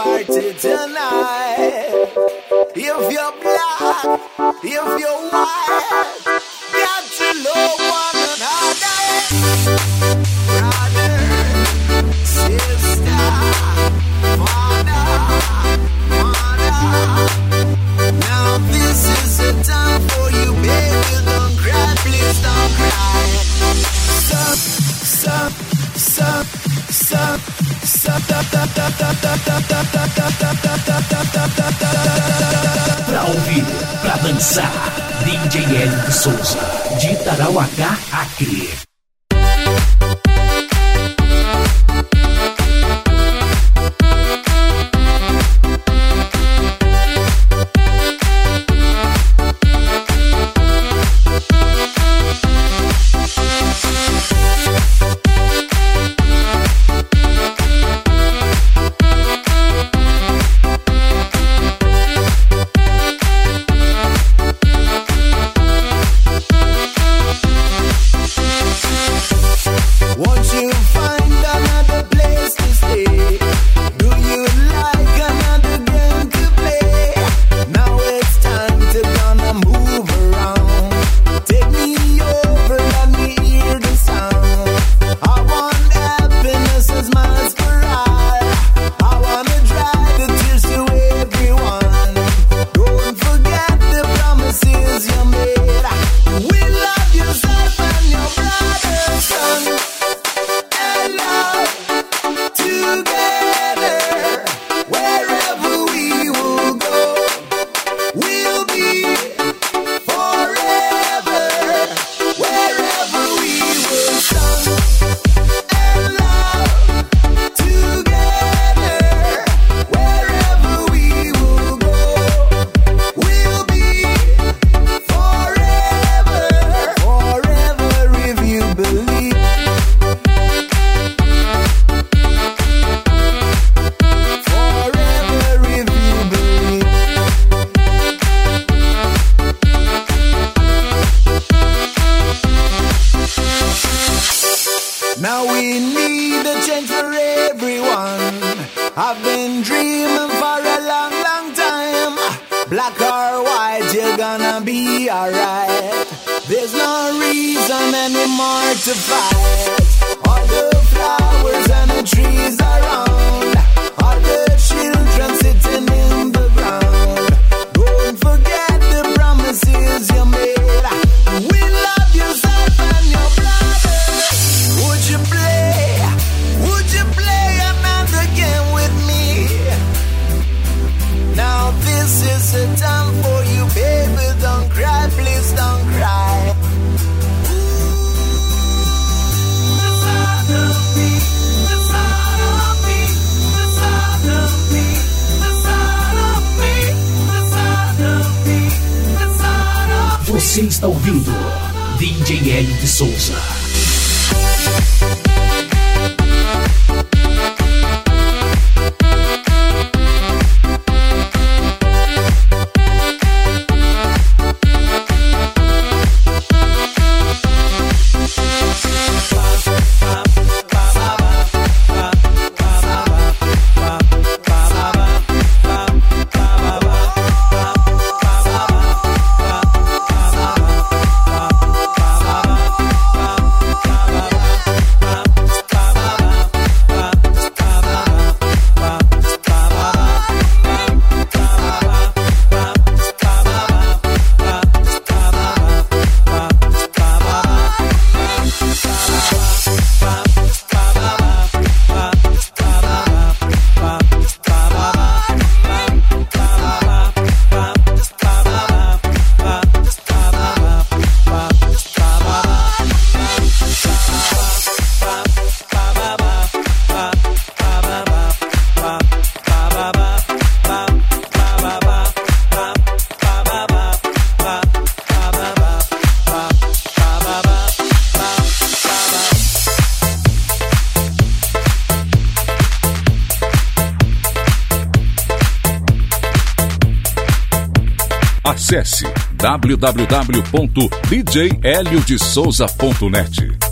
party tonight. If you're black, if you're white, got to love one another. Brother, sister, father, mother. Now this is the time for you, baby. Don't cry, please don't cry. Pra ouvir, pra dançar, DJ Hélio de Souza, de Tarauacá, Acre. Now we need a change for everyone. I've been dreaming for a long, long time. Black or white, you're gonna be alright. There's no reason anymore to fight. All the flowers and the trees around, all the children sitting in the ground. Don't forget the promises you made. We love yourself and your brother. Would you play another game with me? Now this is the time for you, baby. Don't cry, please don't cry. Você está ouvindo DJ Hélio de Souza. Acesse www.djheliodesouza.net.